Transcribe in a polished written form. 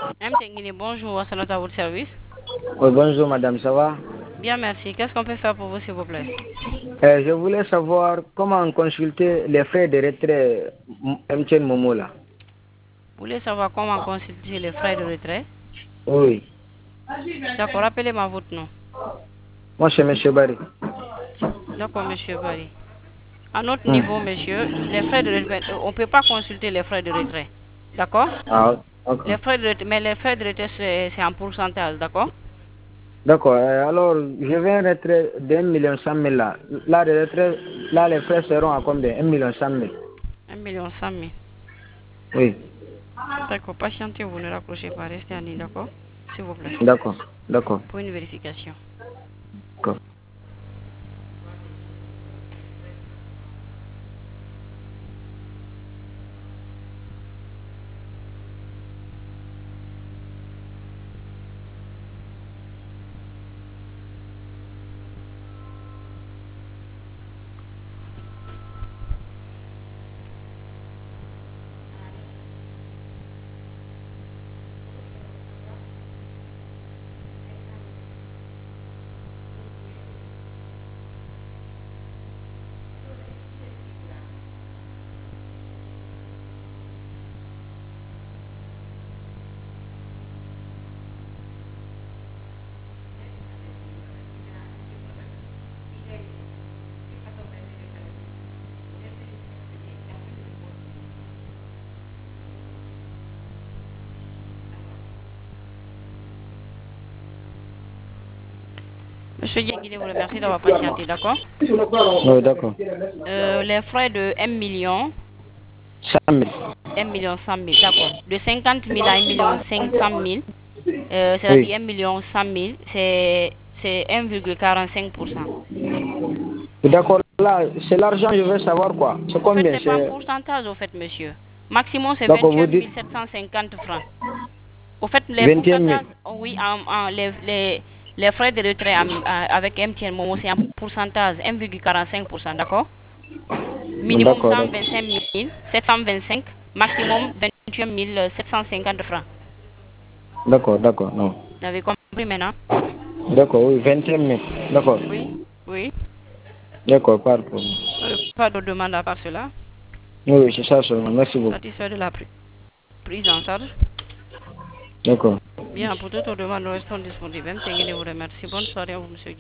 Bonjour, c'est notre à votre service. Oui, bonjour madame, ça va? Bien, merci. Qu'est-ce qu'on peut faire pour vous, s'il vous plaît? Je voulais savoir comment consulter les frais de retrait MTN Momo là. Vous voulez savoir comment consulter les frais de retrait? Oui, D'accord, rappelez-moi votre nom. moi c'est monsieur Barry. D'accord, monsieur Barry. À notre Hmm. niveau, monsieur, les frais de retrait, on ne peut pas consulter les frais de retrait. D'accord? Ah, ok. Les frais de retrait, mais les frais de retrait, c'est en pourcentage, d'accord? D'accord, alors je vais un retrait d'1 million 100 000 là. Là, le retrait, là, les frais seront à combien? 1 million 100 000. 1,1 million. Oui, D'accord, patientez, vous ne raccrochez pas, restez en ligne, d'accord? S'il vous plaît. d'accord, d'accord. Pour une vérification. D'accord. Monsieur Diengile vous remercie d'avoir patienté, d'accord? Oui, d'accord. Les frais de 1 million, 100 000. 1 million 100 000, d'accord. De 50 000 à 1 million 500 000, Oui. c'est-à-dire 1 million 100 000, c'est 1,45%. D'accord, là, c'est l'argent, je veux savoir quoi. C'est Au fait, combien? c'est pas un C'est... pourcentage, au fait, monsieur. Maximum, c'est D'accord, vous 21 dites 750 francs. Au fait, les 21 000. pourcentages, oh oui, les frais de retrait avec MTN Momo, c'est un pourcentage, 1,45%, d'accord? Minimum D'accord, d'accord. 125 725, maximum 28 750 francs. D'accord, d'accord, non. Vous avez compris maintenant? D'accord, oui, 21 000. D'accord. Oui, oui. D'accord, pas de problème. Pas de demande à part cela. Oui, oui, c'est ça seulement. Merci beaucoup. Satisfait de la prise en charge. D'accord. Bien, pour toute demande, nous restons disponibles. Même vous remercie. Bonne soirée à vous, monsieur.